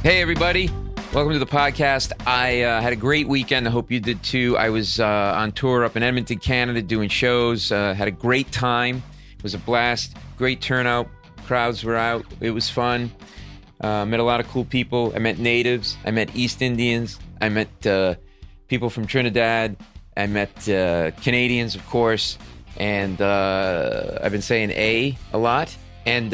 Hey, everybody. Welcome to the podcast. I had a great weekend. I hope you did too. I was on tour up in Edmonton, Canada, doing shows. Had a great time. It was a blast. Great turnout. Crowds were out. It was fun. Met a lot of cool people. I met natives. I met East Indians. I met people from Trinidad. I met Canadians, of course. And I've been saying a lot. And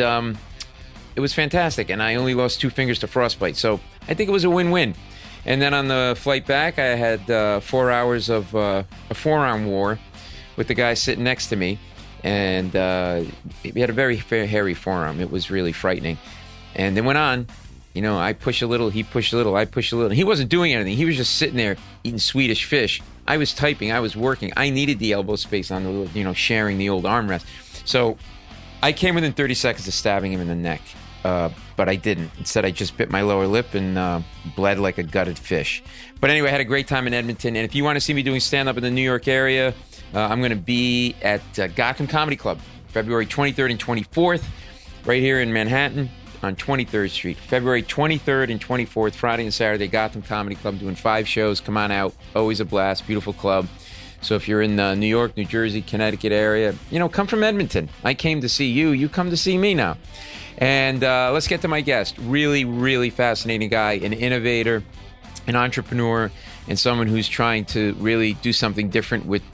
it was fantastic. And I only lost 2 fingers to frostbite. So I think it was a win-win. And then on the flight back, I had 4 hours of a forearm war with the guy sitting next to me. And he had a very hairy forearm. It was really frightening. And then went on. You know, I push a little, he pushed a little, I push a little. He wasn't doing anything. He was just sitting there eating Swedish fish. I was typing. I was working. I needed the elbow space on the, sharing the old armrest. So I came within 30 seconds of stabbing him in the neck. But I didn't. Instead, I just bit my lower lip and bled like a gutted fish. But anyway, I had a great time in Edmonton. And if you want to see me doing stand-up in the New York area, I'm going to be at Gotham Comedy Club, February 23rd and 24th, right here in Manhattan on 23rd Street. February 23rd and 24th, Friday and Saturday, Gotham Comedy Club, doing 5 shows. Come on out. Always a blast. Beautiful club. So if you're in the New York, New Jersey, Connecticut area, come from Edmonton. I came to see you. You come to see me now. And let's get to my guest. Really, really fascinating guy, an innovator, an entrepreneur, and someone who's trying to really do something different with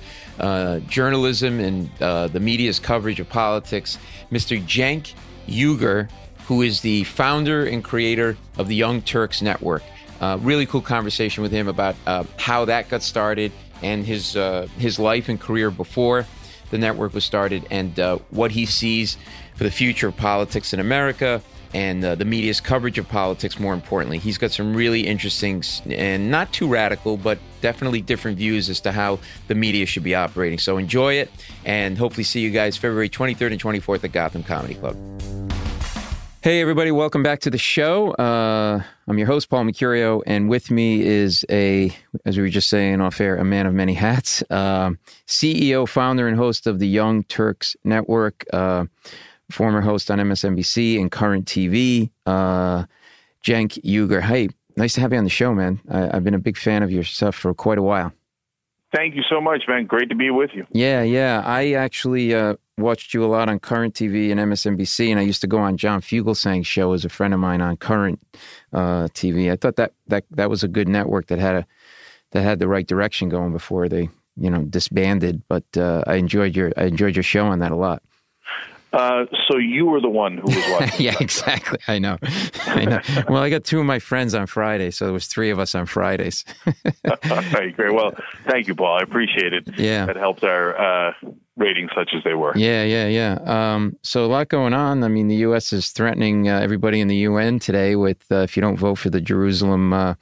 journalism and the media's coverage of politics. Mr. Cenk Uygur, who is the founder and creator of the Young Turks Network. Really cool conversation with him about how that got started and his life and career before the network was started, and what he sees for the future of politics in America and the media's coverage of politics, more importantly. He's got some really interesting and not too radical, but definitely different views as to how the media should be operating. So enjoy it, and hopefully see you guys February 23rd and 24th at Gotham Comedy Club. Hey, everybody. Welcome back to the show. I'm your host, Paul Mercurio, and with me is as we were just saying off air, a man of many hats, CEO, founder, and host of the Young Turks Network, former host on MSNBC and Current TV, Cenk Uygur. Hey, nice to have you on the show, man. I've been a big fan of your stuff for quite a while. Thank you so much, man. Great to be with you. Yeah. I actually watched you a lot on Current TV and MSNBC, and I used to go on John Fugelsang's show as a friend of mine on Current TV. I thought that was a good network that had the right direction going before they disbanded. But I enjoyed your show on that a lot. So you were the one who was watching. Yeah, exactly. I know. Well, I got 2 of my friends on Friday, so there was 3 of us on Fridays. All right, great. Well, thank you, Paul. I appreciate it. Yeah. That helped our ratings such as they were. Yeah. So a lot going on. I mean, the U.S. is threatening everybody in the UN today with if you don't vote for the Jerusalem,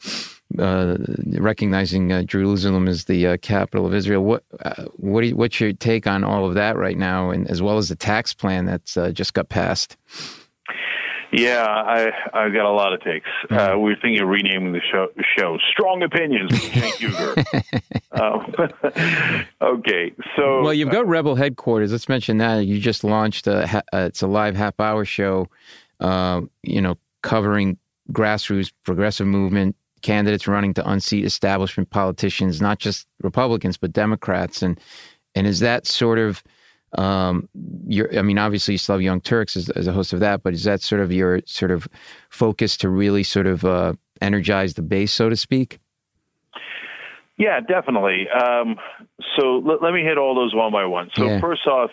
recognizing Jerusalem as the capital of Israel. What's your take on all of that right now, and as well as the tax plan that's just got passed? Yeah, I've got a lot of takes. We were thinking of renaming the show Strong Opinions with Cenk Uygur. Okay, so... Well, you've got Rebel Headquarters. Let's mention that. You just launched it's a live half-hour show, covering grassroots progressive movement, candidates running to unseat establishment politicians, not just Republicans, but Democrats. And is that sort of... obviously you still have Young Turks as a host of that, but is that sort of your sort of focus to really sort of energize the base, so to speak? Yeah, definitely. So let me hit all those one by one. So First off,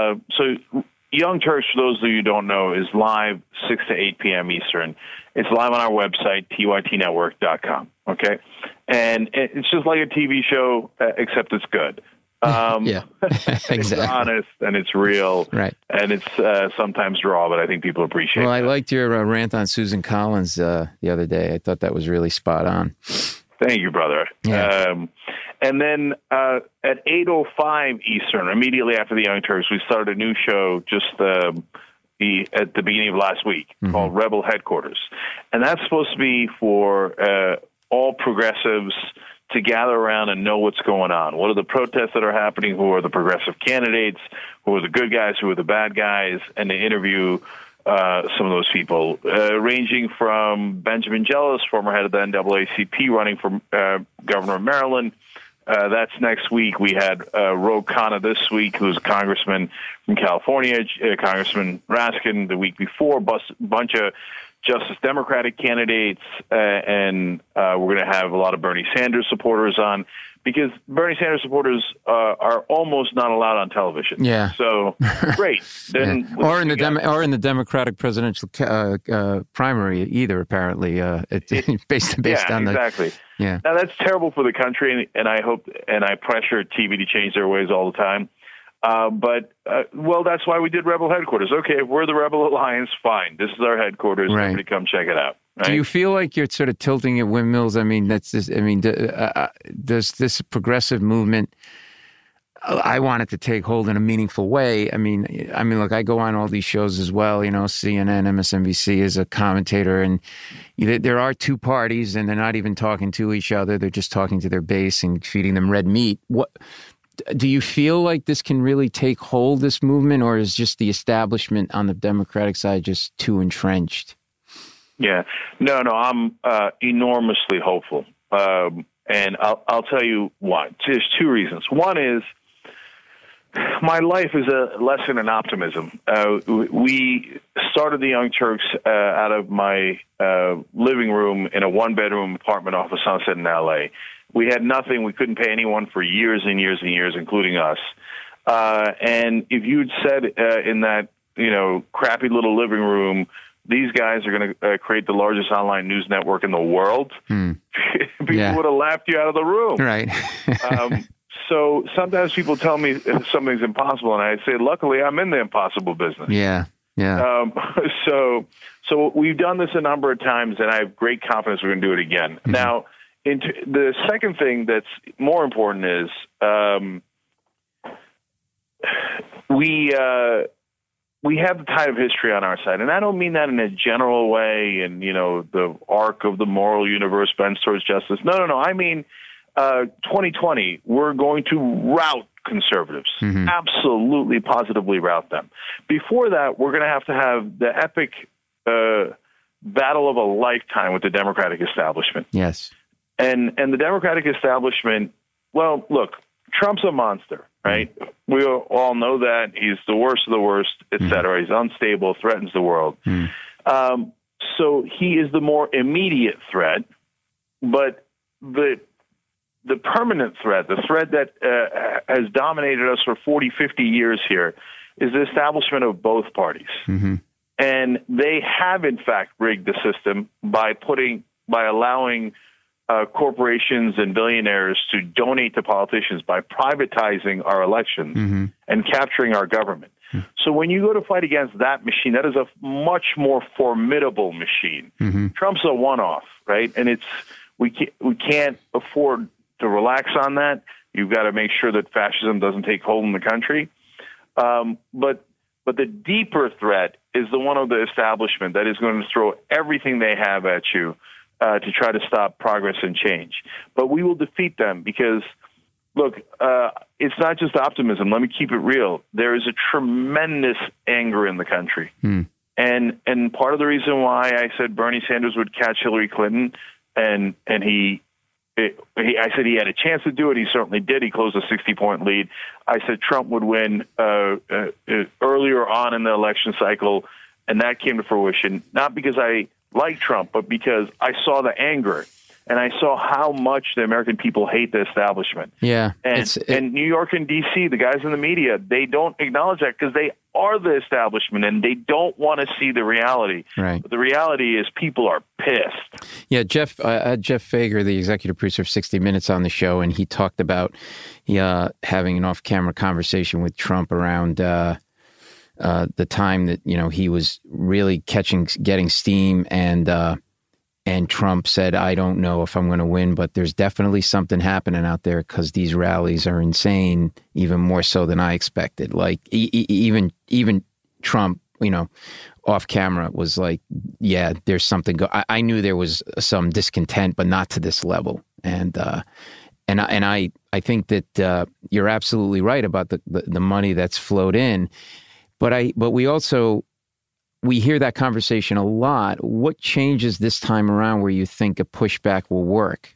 Young Turks, for those of you who don't know, is live 6 to 8 p.m. Eastern. It's live on our website, tytnetwork.com. Okay? And it's just like a TV show, except it's good. Exactly. It's honest and it's real, right? And it's sometimes raw, but I think people appreciate it. Well, I liked your rant on Susan Collins the other day. I thought that was really spot on. Thank you, brother. Yeah. And then at 8:05 Eastern, immediately after the Young Turks, we started a new show just at the beginning of last week called Rebel Headquarters, and that's supposed to be for all progressives to gather around and know what's going on. What are the protests that are happening? Who are the progressive candidates? Who are the good guys? Who are the bad guys? And to interview some of those people, ranging from Benjamin Jealous, former head of the NAACP, running for governor of Maryland. That's next week. We had Ro Khanna this week, who's a congressman from California, Congressman Raskin the week before, bunch of Justice Democratic candidates, and we're going to have a lot of Bernie Sanders supporters on, because Bernie Sanders supporters are almost not allowed on television. Yeah. So great. Then or in the Democratic presidential primary either. Apparently, based on exactly. Yeah. Now that's terrible for the country, and I hope and I pressure TV to change their ways all the time. But that's why we did Rebel headquarters. Okay, if we're the Rebel Alliance, fine. This is our headquarters. Right. Everybody come check it out. Right? Do you feel like you're sort of tilting at windmills? I mean, does this progressive movement? I want it to take hold in a meaningful way. I mean, look, I go on all these shows as well. You know, CNN, MSNBC as a commentator, and there are two parties, and they're not even talking to each other. They're just talking to their base and feeding them red meat. What do you feel like this can really take hold, this movement, or is just the establishment on the Democratic side just too entrenched? Yeah, no, I'm enormously hopeful, and I'll tell you why. There's two reasons. One is my life is a lesson in optimism. We started the Young Turks out of my living room in a one-bedroom apartment off of Sunset in L.A. We had nothing. We couldn't pay anyone for years and years and years, including us. And if you'd said in that crappy little living room, these guys are going to create the largest online news network in the world, people would have laughed you out of the room. Right. So sometimes people tell me something's impossible, and I say, luckily, I'm in the impossible business. Yeah. So we've done this a number of times, and I have great confidence we're going to do it again. Mm-hmm. Now, the second thing that's more important is we have the tide of history on our side, and I don't mean that in a general way and, the arc of the moral universe bends towards justice. No. I mean 2020, we're going to rout conservatives, absolutely, positively rout them. Before that, we're going to have the epic battle of a lifetime with the Democratic establishment. Yes. And the Democratic establishment, well, look, Trump's a monster, right? We all know that. He's the worst of the worst, et cetera. He's unstable, threatens the world. So he is the more immediate threat, but the permanent threat, the threat that has dominated us for 40, 50 years here, is the establishment of both parties. And they have, in fact, rigged the system by allowing corporations and billionaires to donate to politicians, by privatizing our elections and capturing our government. So when you go to fight against that machine, that is a much more formidable machine. Trump's a one-off, right? And we can't afford to relax on that. You've got to make sure that fascism doesn't take hold in the country. But the deeper threat is the one of the establishment that is going to throw everything they have at you to try to stop progress and change. But we will defeat them because, look, it's not just optimism. Let me keep it real. There is a tremendous anger in the country. And part of the reason why I said Bernie Sanders would catch Hillary Clinton, and I said he had a chance to do it. He certainly did. He closed a 60-point lead. I said Trump would win earlier on in the election cycle, and that came to fruition, not because I like Trump, but because I saw the anger and I saw how much the American people hate the establishment. Yeah. And New York and D.C., the guys in the media, they don't acknowledge that because they are the establishment and they don't want to see the reality. Right. But the reality is people are pissed. Yeah, Jeff Fager, the executive producer of 60 Minutes, on the show, and he talked about having an off-camera conversation with Trump around the time that he was really getting steam, and Trump said, "I don't know if I'm going to win, but there's definitely something happening out there because these rallies are insane, even more so than I expected." Like even Trump, off camera was like, "Yeah, there's something." I knew there was some discontent, but not to this level, and I think that you're absolutely right about the money that's flowed in. But we also, we hear that conversation a lot. What changes this time around where you think a pushback will work?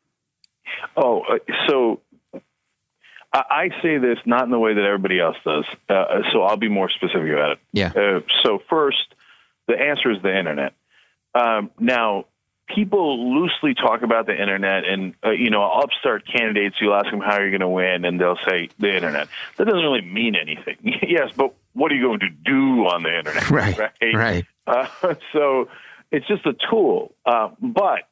So I say this not in the way that everybody else does. So I'll be more specific about it. Yeah. So first, the answer is the internet. Now, people loosely talk about the internet, and upstart candidates, you'll ask them how you're going to win, and they'll say the internet. That doesn't really mean anything. Yes, but what are you going to do on the internet? Right. So it's just a tool. But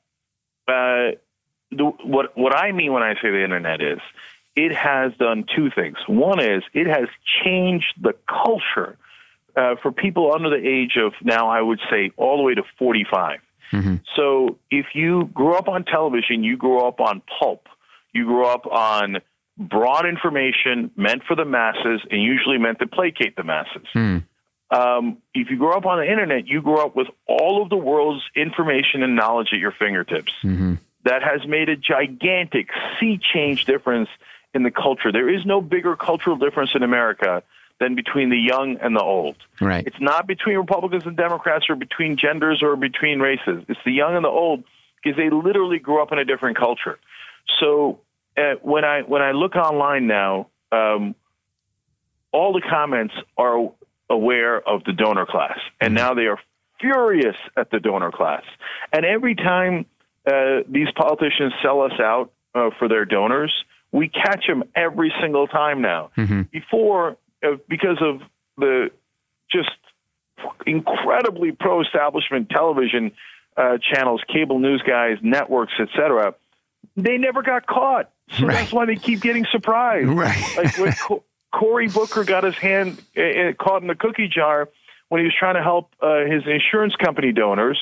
what I mean when I say the internet is it has done two things. One is it has changed the culture for people under the age of now, I would say, all the way to 45. Mm-hmm. So if you grew up on television, you grew up on pulp, you grew up on broad information meant for the masses and usually meant to placate the masses. Mm. If you grow up on the internet, you grow up with all of the world's information and knowledge at your fingertips. Mm-hmm. That has made a gigantic sea change difference in the culture. There is no bigger cultural difference in America than between the young and the old. Right. It's not between Republicans and Democrats or between genders or between races. It's the young and the old because they literally grew up in a different culture. So when I look online now, all the comments are aware of the donor class, and now they are furious at the donor class. And every time these politicians sell us out for their donors, we catch them every single time now. Mm-hmm. Before, because of the just incredibly pro-establishment television channels, cable news guys, networks, etc., they never got caught. So that's why they keep getting surprised. Right. Like when Cory Booker got his hand caught in the cookie jar when he was trying to help his insurance company donors,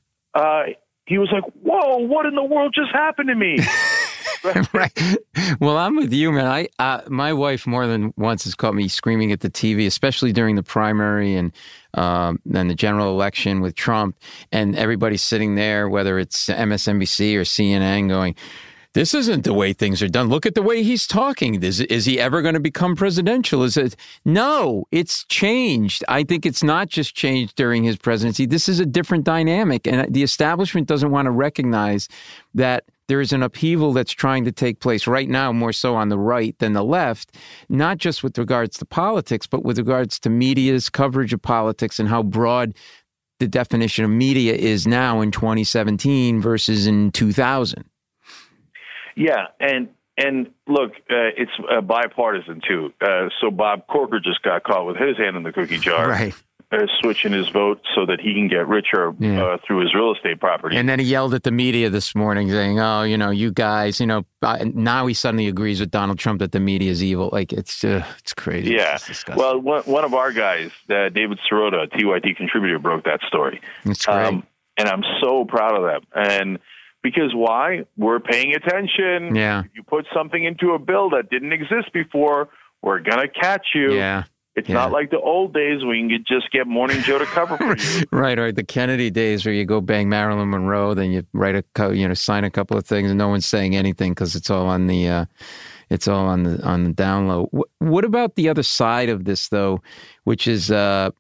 he was like, whoa, what in the world just happened to me? Right. Well, I'm with you, man. My wife more than once has caught me screaming at the TV, especially during the primary and then the general election with Trump, and everybody's sitting there, whether it's MSNBC or CNN, going, this isn't the way things are done. Look at the way he's talking. Is he ever going to become presidential? No, it's changed. I think it's not just changed during his presidency. This is a different dynamic, and the establishment doesn't want to recognize that there is an upheaval that's trying to take place right now, more so on the right than the left, not just with regards to politics, but with regards to media's coverage of politics and how broad the definition of media is now in 2017 versus in 2000. Yeah, and look, it's bipartisan too. So Bob Corker just got caught with his hand in the cookie jar, right? Switching his vote so that he can get richer through his real estate property. And then he yelled at the media this morning saying, oh, you guys, now he suddenly agrees with Donald Trump that the media is evil. Like, it's crazy. Yeah. It's well, one of our guys, David Sirota, a TYT contributor, broke that story. It's great. And I'm so proud of them. And because why? We're paying attention. Yeah. If you put something into a bill that didn't exist before, we're going to catch you. Yeah. It's not like the old days when you can just get Morning Joe to cover for you. Right, or the Kennedy days where you go bang Marilyn Monroe, then you write sign a couple of things, and no one's saying anything because it's all on the on the down low. What about the other side of this though, which is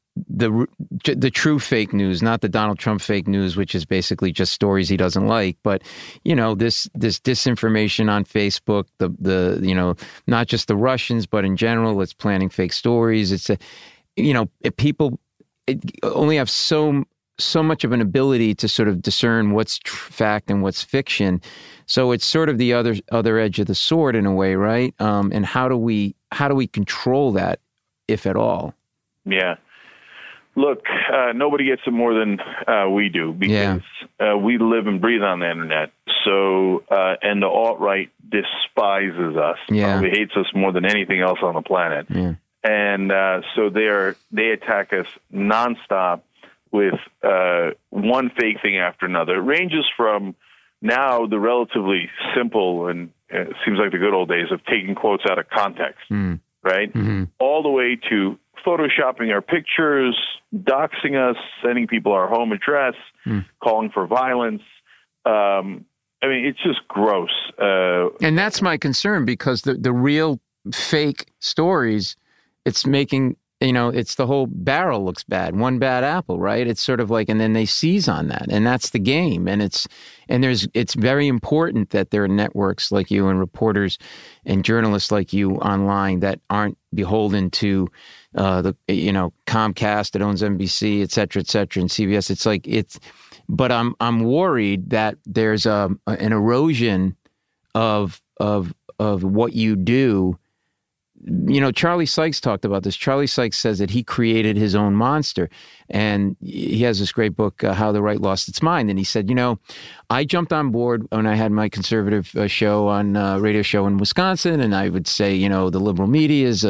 the true fake news, not the Donald Trump fake news, which is basically just stories he doesn't like, but this disinformation on Facebook, the not just the Russians, but in general, it's planning fake stories. It's people only have so much of an ability to sort of discern what's fact and what's fiction. So it's sort of the other edge of the sword in a way, right? And how do we control that, if at all? Yeah. Look, nobody gets it more than we do because we live and breathe on the internet. So, and the alt-right despises us. Yeah. Probably hates us more than anything else on the planet. Yeah. And so they attack us nonstop with one fake thing after another. It ranges from now the relatively simple and it seems like the good old days of taking quotes out of context, right? Mm-hmm. All the way to photoshopping our pictures, doxing us, sending people our home address, calling for violence. I mean, it's just gross. And that's my concern because the real fake stories, it's making it's the whole barrel looks bad, one bad apple, right? It's sort of like, and then they seize on that, and that's the game. And it's very important that there are networks like you and reporters and journalists like you online that aren't beholden to Comcast that owns NBC, et cetera, and CBS. But I'm worried that there's an erosion of what you do. Charlie Sykes talked about this. Charlie Sykes says that he created his own monster. And he has this great book, How the Right Lost Its Mind. And he said, I jumped on board when I had my conservative show on radio show in Wisconsin. And I would say, the liberal media is,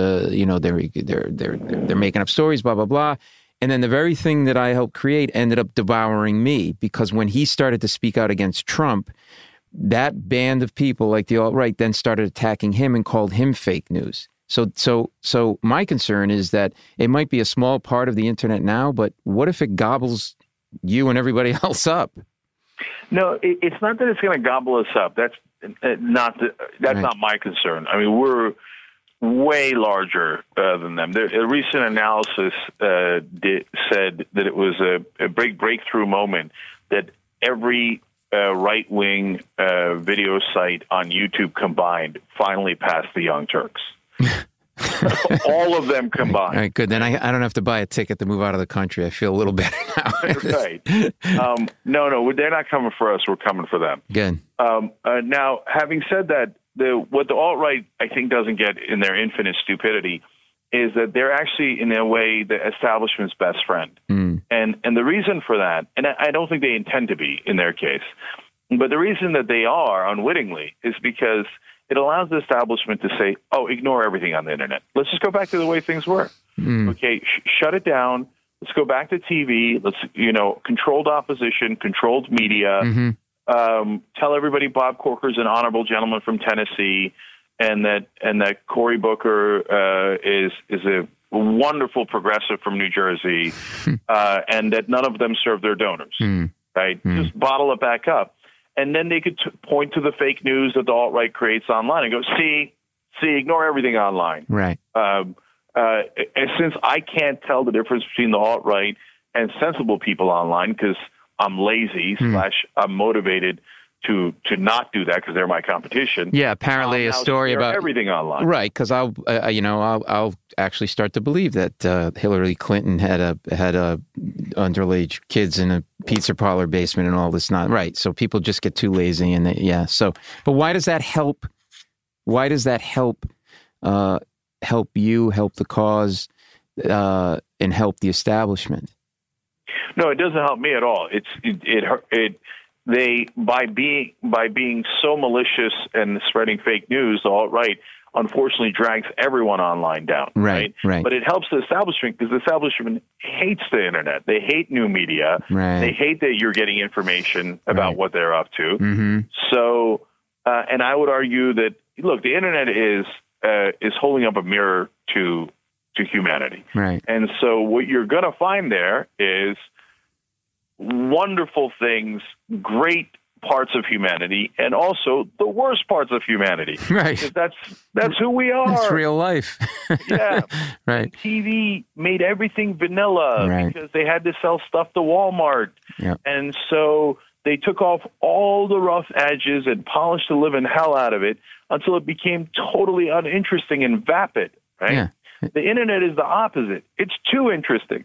they're making up stories, blah, blah, blah. And then the very thing that I helped create ended up devouring me, because when he started to speak out against Trump, that band of people like the alt-right then started attacking him and called him fake news. So my concern is that it might be a small part of the internet now, but what if it gobbles you and everybody else up? No, it's not that it's going to gobble us up. That's not my concern. I mean, we're way larger than them. A recent analysis said that it was a big breakthrough moment that every right-wing video site on YouTube combined finally passed the Young Turks. All of them combined. All right, good. Then I don't have to buy a ticket to move out of the country. I feel a little better now. Right. No, they're not coming for us. We're coming for them. Good. Now, having said that, what the alt-right, I think, doesn't get in their infinite stupidity is that they're actually, in a way, the establishment's best friend. Mm. And the reason for that, and I don't think they intend to be in their case, but the reason that they are unwittingly is because it allows the establishment to say, oh, ignore everything on the internet. Let's just go back to the way things were. Mm. Okay, shut it down. Let's go back to TV. Let's, controlled opposition, controlled media. Mm-hmm. Tell everybody Bob Corker's an honorable gentleman from Tennessee, and that Cory Booker is a wonderful progressive from New Jersey, and that none of them serve their donors. Right? Just bottle it back up. And then they could point to the fake news that the alt-right creates online and go, see, ignore everything online. Right. And since I can't tell the difference between the alt-right and sensible people online because I'm lazy / I'm motivated to not do that because they're my competition. Yeah, apparently a story about everything online. Right, because I'll actually start to believe that Hillary Clinton had underage kids in a pizza parlor basement and all this. Not right. So people just get too lazy and but why does that help? Why does that help you, help the cause, and help the establishment? No, it doesn't help me at all. They by being so malicious and spreading fake news, the alt-right unfortunately drags everyone online down. Right. But it helps the establishment because the establishment hates the internet. They hate new media. Right. They hate that you're getting information about what they're up to. Mm-hmm. So, and I would argue that look, the internet is holding up a mirror to humanity. Right. And so what you're going to find there is wonderful things, great parts of humanity, and also the worst parts of humanity. Right. Because that's who we are. It's real life. Yeah. Right. TV made everything vanilla because they had to sell stuff to Walmart. Yep. And so they took off all the rough edges and polished the living hell out of it until it became totally uninteresting and vapid. Right. Yeah. The internet is the opposite. It's too interesting.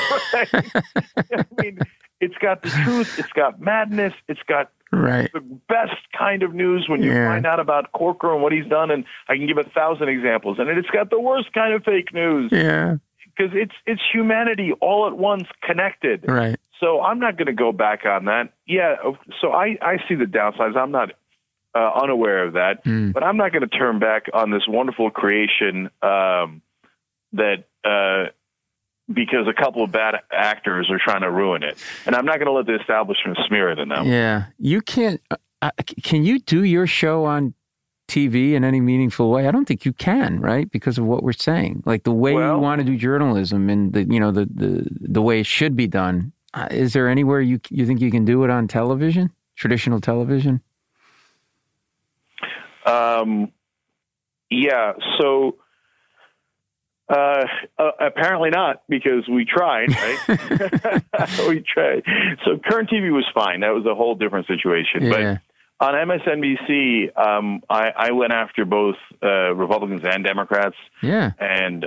I mean, it's got the truth. It's got madness. It's got the best kind of news when you find out about Corker and what he's done. And I can give 1,000 examples. And it's got the worst kind of fake news. Yeah. Because it's humanity all at once connected. Right. So I'm not going to go back on that. Yeah. So I see the downsides. I'm not unaware of that. But I'm not going to turn back on this wonderful creation that because a couple of bad actors are trying to ruin it. And I'm not going to let the establishment smear it in them. Yeah. You can't, can you do your show on TV in any meaningful way? I don't think you can, right? Because of what we're saying. Like the way you want to do journalism and the way it should be done. Is there anywhere you think you can do it on television, traditional television? Yeah. So, Apparently not, because we tried, right? We tried. So Current TV was fine. That was a whole different situation. Yeah. But on MSNBC, I went after both Republicans and Democrats. Yeah. And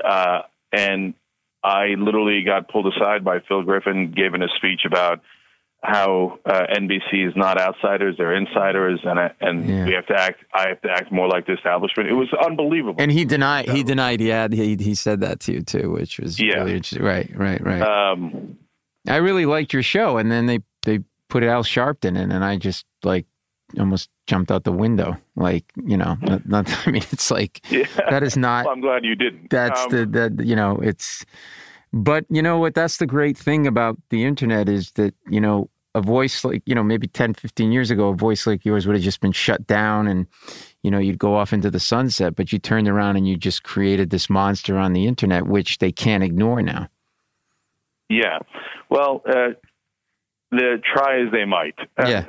I literally got pulled aside by Phil Griffin, giving a speech about how NBC is not outsiders; they're insiders, and we have to act. I have to act more like the establishment. It was unbelievable. And he denied. He denied. Yeah, he said that to you too, which was really interesting. Right. I really liked your show, and then they put Al Sharpton in, and I just almost jumped out the window. Not. I mean, it's that is not. Well, I'm glad you didn't. That's it's. But you know what? That's the great thing about the internet is that, a voice maybe 10, 15 years ago, a voice like yours would have just been shut down and, you'd go off into the sunset, but you turned around and you just created this monster on the internet, which they can't ignore now. Yeah. Well, try as they might. Yeah.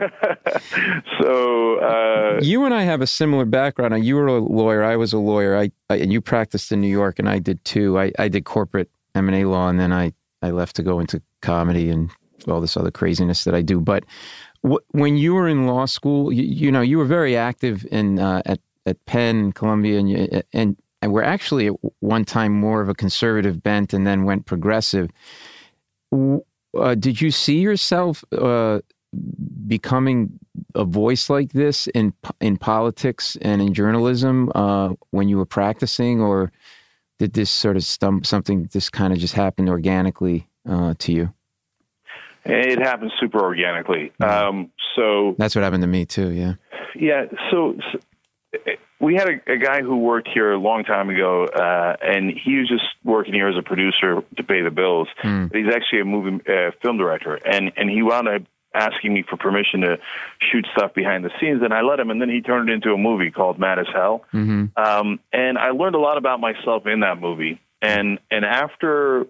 So you and I have a similar background. You were a lawyer. I was a lawyer. And you practiced in New York, and I did too. I did corporate M&A law, and then I left to go into comedy and all this other craziness that I do. But when you were in law school, you were very active in at Penn, Columbia, and were actually at one time more of a conservative bent, and then went progressive. Did you see yourself becoming a voice like this in politics and in journalism when you were practicing, or did this sort of something this kind of just happened organically to you? It happened super organically. So that's what happened to me too. Yeah. Yeah. So we had a guy who worked here a long time ago, and he was just working here as a producer to pay the bills. But he's actually a movie film director, and he wound up asking me for permission to shoot stuff behind the scenes, and I let him, and then he turned it into a movie called Mad as Hell. And I learned a lot about myself in that movie. And after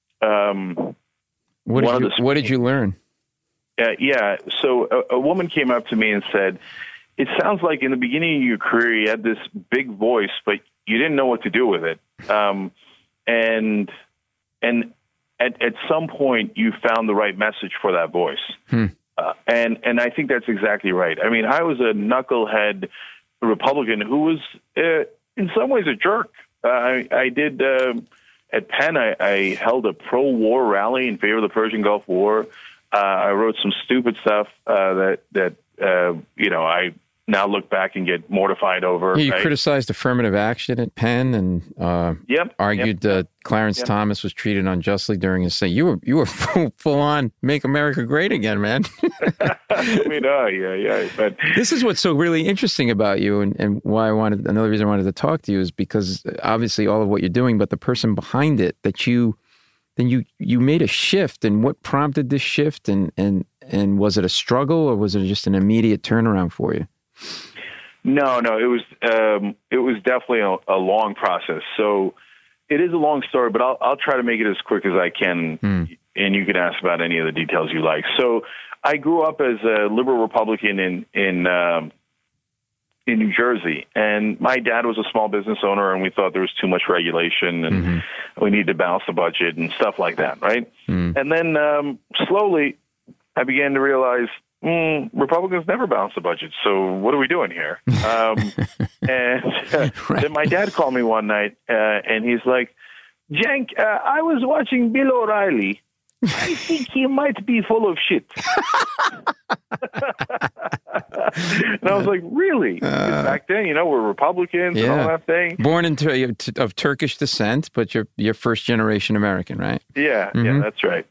what did you learn? So a woman came up to me and said, "It sounds like in the beginning of your career you had this big voice, but you didn't know what to do with it. And at some point you found the right message for that voice." And I think that's exactly right. I mean, I was a knucklehead Republican who was in some ways a jerk. I did at Penn. I held a pro-war rally in favor of the Persian Gulf War. I wrote some stupid stuff that I now look back and get mortified over. Yeah, you criticized affirmative action at Penn and argued Clarence Thomas was treated unjustly during his stay. You were full on make America great again, man. I mean, But this is what's so really interesting about you, and why another reason I wanted to talk to you is because obviously all of what you're doing, but the person behind it that you made a shift, and what prompted this shift, and was it a struggle or was it just an immediate turnaround for you? No, it was definitely a long process. So it is a long story, but I'll try to make it as quick as I can, and you can ask about any of the details you like. So I grew up as a liberal Republican in New Jersey, and my dad was a small business owner, and we thought there was too much regulation, and we needed to balance the budget and stuff like that, right? And then slowly I began to realize Republicans never balance the budget, so what are we doing here? And then my dad called me one night, and he's like, "Cenk, I was watching Bill O'Reilly. I think he might be full of shit." And I was like, "Really?" Because back then, we're Republicans and all that thing. Born of Turkish descent, but you're first generation American, right? Yeah, that's right.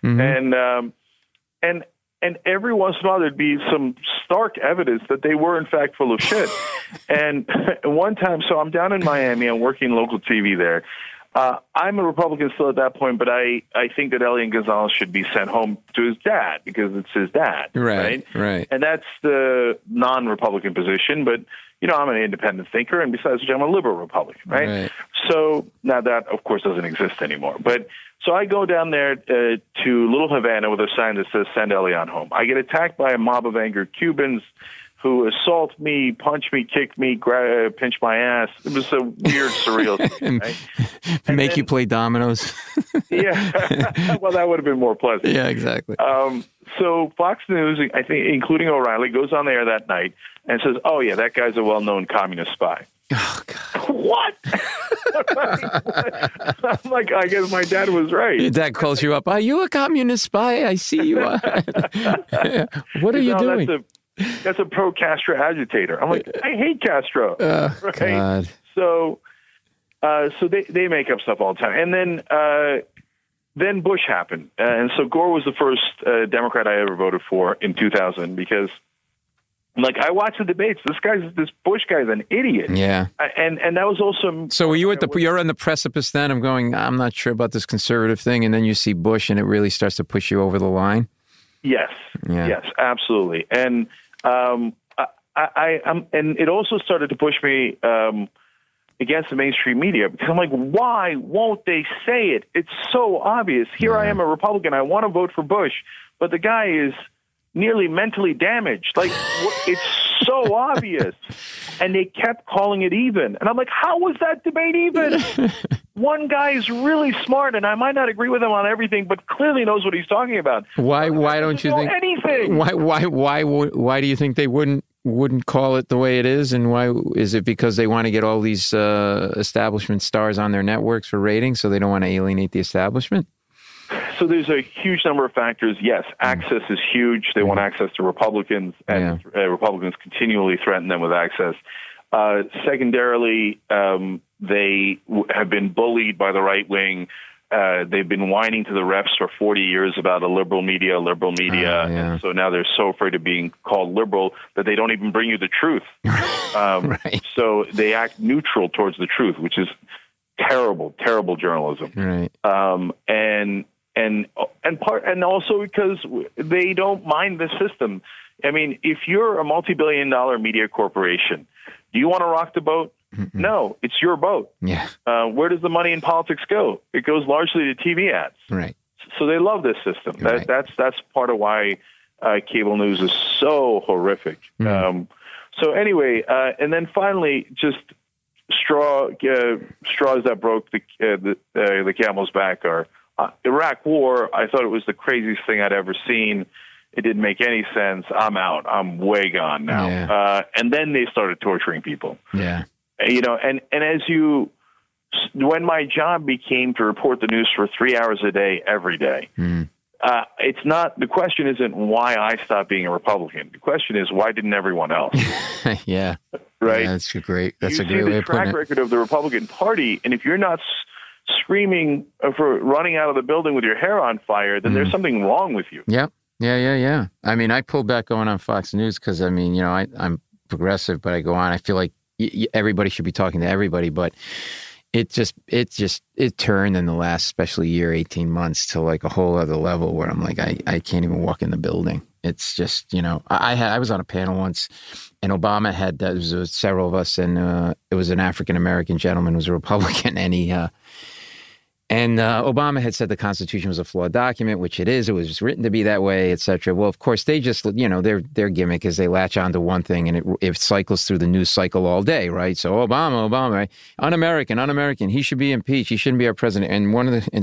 And every once in a while, there'd be some stark evidence that they were, in fact, full of shit. And one time, so I'm down in Miami, I'm working local TV there. I'm a Republican still at that point, but I think that Elian Gonzalez should be sent home to his dad because it's his dad. Right. And that's the non-Republican position, but, I'm an independent thinker, and besides which, I'm a liberal Republican, right? So now that, of course, doesn't exist anymore. But so I go down there to Little Havana with a sign that says, "Send Elian home." I get attacked by a mob of angry Cubans who assault me, punch me, kick me, pinch my ass. It was a weird, surreal thing, right? And make you play dominoes. Yeah. Well, that would have been more pleasant. Yeah, exactly. So Fox News, I think, including O'Reilly, goes on the air that night and says, "Oh yeah, that guy's a well-known communist spy." Oh God! What? I'm like, I guess my dad was right. Your dad calls you up. Are you a communist spy? I see you are. What are you doing? That's a pro-Castro agitator. I'm like, I hate Castro. Right? God. So they make up stuff all the time, and then Bush happened, and so Gore was the first Democrat I ever voted for in 2000 because, like, I watched the debates. This Bush guy's an idiot. Yeah, and that was also. So were you you're on the precipice then? I'm going. I'm not sure about this conservative thing, and then you see Bush, and it really starts to push you over the line. Yes. Yeah. Yes, absolutely, and and it also started to push me against the mainstream media because I'm like, why won't they say it? It's so obvious. Here I am, a Republican. I want to vote for Bush, but the guy is nearly mentally damaged. Like, it's so obvious. And they kept calling it even. And I'm like, how was that debate even? One guy is really smart, and I might not agree with him on everything, but clearly knows what he's talking about. Why don't you think anything? Why do you think they wouldn't call it the way it is? And why is it? Because they want to get all these establishment stars on their networks for ratings, so they don't want to alienate the establishment? So there's a huge number of factors. Yes, access is huge. They want access to Republicans, and Republicans continually threaten them with access. Secondarily, they have been bullied by the right wing. They've been whining to the refs for 40 years about a liberal media. And so now they're so afraid of being called liberal that they don't even bring you the truth. Right. So they act neutral towards the truth, which is terrible, terrible journalism. Right. And also because they don't mind the system. I mean, if you're a multi-billion-dollar media corporation, do you want to rock the boat? Mm-hmm. No, it's your boat. Yeah. Where does the money in politics go? It goes largely to TV ads. Right. So they love this system. Right. That's part of why cable news is so horrific. Mm. So anyway, and then finally, just straws that broke the camel's back are Iraq War. I thought it was the craziest thing I'd ever seen. It didn't make any sense. I'm out. I'm way gone now. Yeah. And then they started torturing people. Yeah. And when my job became to report the news for 3 hours a day, every day, it's not, the question isn't why I stopped being a Republican. The question is, why didn't everyone else? Yeah. Right. Yeah, that's a great way of putting it. You see the track record of the Republican Party, and if you're not screaming for running out of the building with your hair on fire, then there's something wrong with you. Yep. Yeah. I mean, I pulled back going on Fox News because, I mean, you know, I'm progressive, but I go on. I feel like everybody should be talking to everybody, but it turned in the last, especially year, 18 months to like a whole other level where I'm like, I can't even walk in the building. It's just, you know, I was on a panel once, and Obama had, there was several of us, and it was an African-American gentleman who was a Republican, and Obama had said the Constitution was a flawed document, which it is. It was just written to be that way, et cetera. Well, of course, they just, you know, their gimmick is they latch onto one thing, and it cycles through the news cycle all day, right? So Obama, right? Un-American. He should be impeached. He shouldn't be our president. And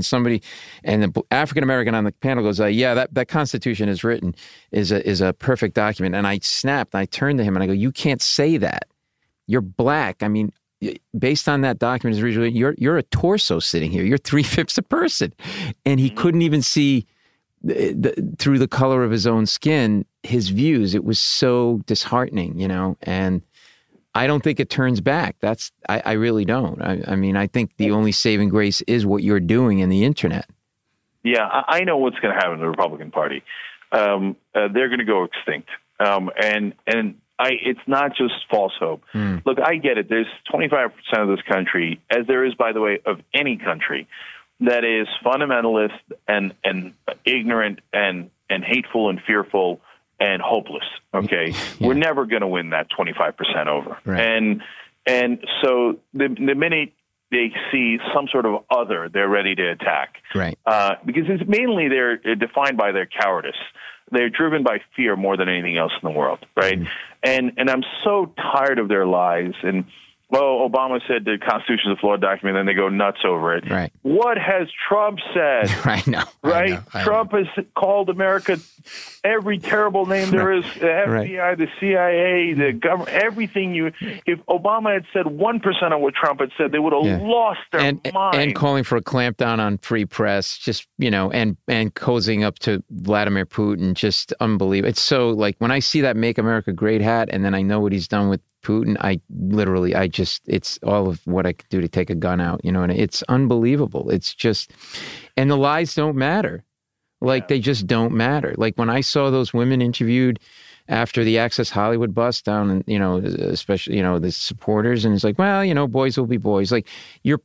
the African American on the panel goes, yeah, that Constitution is written is a perfect document. And I snapped. I turned to him and I go, you can't say that. You're black. I mean, based on that document, you're a torso sitting here. You're 3/5 a person. And he couldn't even see through the color of his own skin, his views. It was so disheartening, you know, and I don't think it turns back. I really don't. I mean, I think the only saving grace is what you're doing in the internet. Yeah, I know what's going to happen in the Republican Party. They're going to go extinct. It's not just false hope. Look, I get it. There's 25% of this country, as there is, by the way, of any country, that is fundamentalist and ignorant and hateful and fearful and hopeless. Okay, We're never going to win that 25% over. Right. And so the minute they see some sort of other, they're ready to attack. Right. Because it's mainly they're defined by their cowardice. They're driven by fear more than anything else in the world, right? And I'm so tired of their lies. And, well, Obama said the Constitution is a flawed document, and then they go nuts over it. Right. What has Trump said? I know. Right? Trump has called America every terrible name there is, the FBI, the CIA, the government, everything. If Obama had said 1% of what Trump had said, they would have lost their mind. And calling for a clampdown on free press, just, and cozying up to Vladimir Putin, just unbelievable. It's so, like, when I see that Make America Great hat, and then I know what he's done with Putin, it's all of what I could do to take a gun out, and it's unbelievable. It's just, and the lies don't matter. Like, they just don't matter. Like, when I saw those women interviewed after the Access Hollywood bust down, and, especially, the supporters, and it's like, well, boys will be boys. Like, you're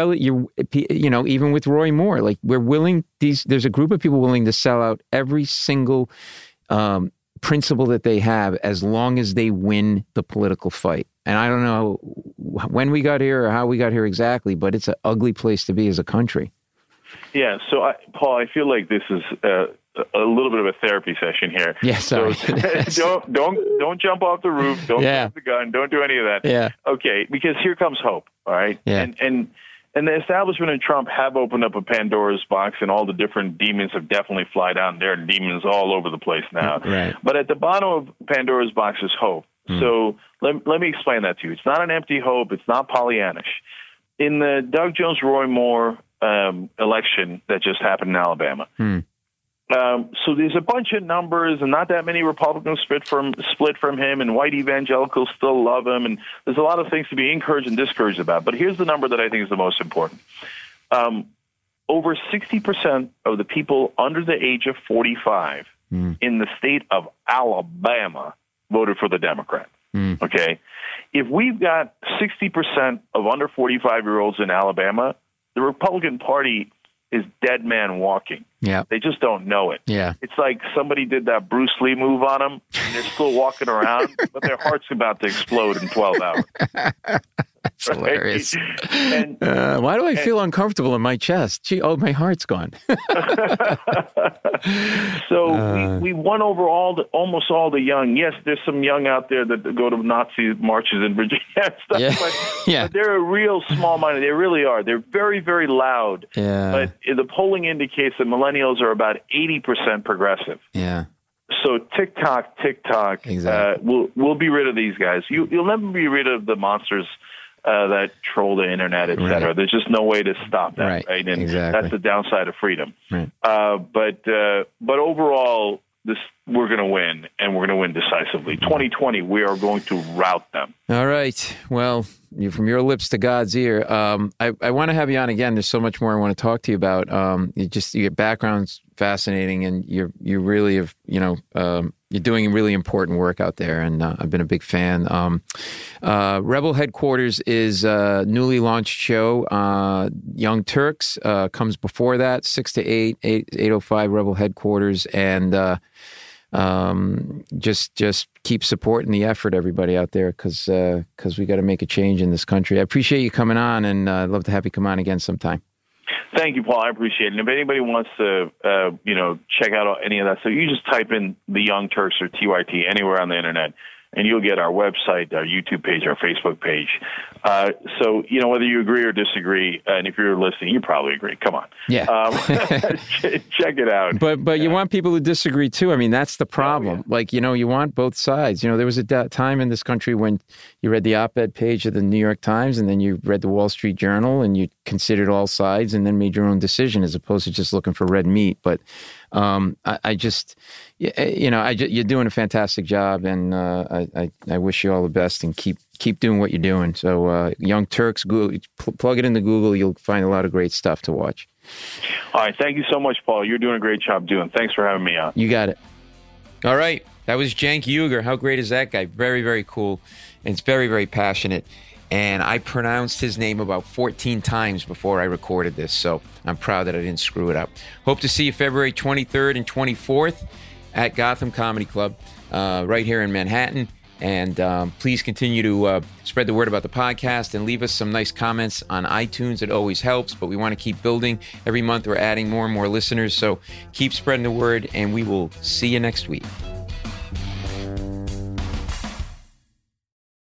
even with Roy Moore, like, there's a group of people willing to sell out every single, principle that they have as long as they win the political fight. And I don't know when we got here or how we got here exactly, but it's an ugly place to be as a country. Yeah. So, Paul, I feel like this is a little bit of a therapy session here. Yeah. Sorry. So don't jump off the roof. Don't grab the gun. Don't do any of that. Yeah. Okay. Because here comes hope. All right. Yeah. And the establishment and Trump have opened up a Pandora's box, and all the different demons have definitely flied out. And there are demons all over the place now. Right. But at the bottom of Pandora's box is hope. So let me explain that to you. It's not an empty hope. It's not Pollyannish. In the Doug Jones-Roy Moore election that just happened in Alabama, so there's a bunch of numbers, and not that many Republicans split from him, and white evangelicals still love him, and there's a lot of things to be encouraged and discouraged about. But here's the number that I think is the most important. Over 60% of the people under the age of 45 in the state of Alabama voted for the Democrat. Okay? If we've got 60% of under 45-year-olds in Alabama, the Republican Party is dead man walking. Yeah. They just don't know it. Yeah. It's like somebody did that Bruce Lee move on them, and they're still walking around, but their heart's about to explode in 12 hours. That's hilarious. And, why do I feel uncomfortable in my chest? Gee, my heart's gone. So we won over almost all the young. Yes, there's some young out there that go to Nazi marches in Virginia and stuff, but they're a real small minority. They really are. They're very, very loud. Yeah. But the polling indicates that millennials are about 80% progressive. Yeah. So TikTok, exactly. we'll be rid of these guys. You'll never be rid of the monsters that troll the internet, et cetera. There's just no way to stop that, right? And that's the downside of freedom. Right. But overall, we're going to win, and we're going to win decisively. 2020, we are going to rout them. All right. Well, from your lips to God's ear. I want to have you on again. There's so much more I want to talk to you about. Your background's fascinating, and you really have, you're doing really important work out there, and I've been a big fan. Rebel Headquarters is a newly launched show. Young Turks comes before that, 6 to 8, 8:05 Rebel Headquarters, and just keep supporting the effort, everybody out there, because we got to make a change in this country. I appreciate you coming on, and I'd love to have you come on again sometime. Thank you, Paul. I appreciate it. And if anybody wants to, check out any of that stuff, you just type in the Young Turks or TYT anywhere on the internet, and you'll get our website, our YouTube page, our Facebook page. So, whether you agree or disagree, and if you're listening, you probably agree. Come on. Yeah. Check it out. But you want people to disagree, too. I mean, that's the problem. Oh, yeah. You want both sides. There was a time in this country when you read the op-ed page of the New York Times, and then you read the Wall Street Journal, and you considered all sides and then made your own decision as opposed to just looking for red meat. But you're doing a fantastic job, and I wish you all the best, and keep doing what you're doing. So Young Turks, Google, plug it into Google. You'll find a lot of great stuff to watch. All right. Thank you so much, Paul. You're doing a great job doing. Thanks for having me on. You got it. All right. That was Cenk Uygur. How great is that guy? Very, very cool. And it's very, very passionate. And I pronounced his name about 14 times before I recorded this, so I'm proud that I didn't screw it up. Hope to see you February 23rd and 24th at Gotham Comedy Club right here in Manhattan. And please continue to spread the word about the podcast and leave us some nice comments on iTunes. It always helps, but we want to keep building. Every month we're adding more and more listeners. So keep spreading the word, and we will see you next week.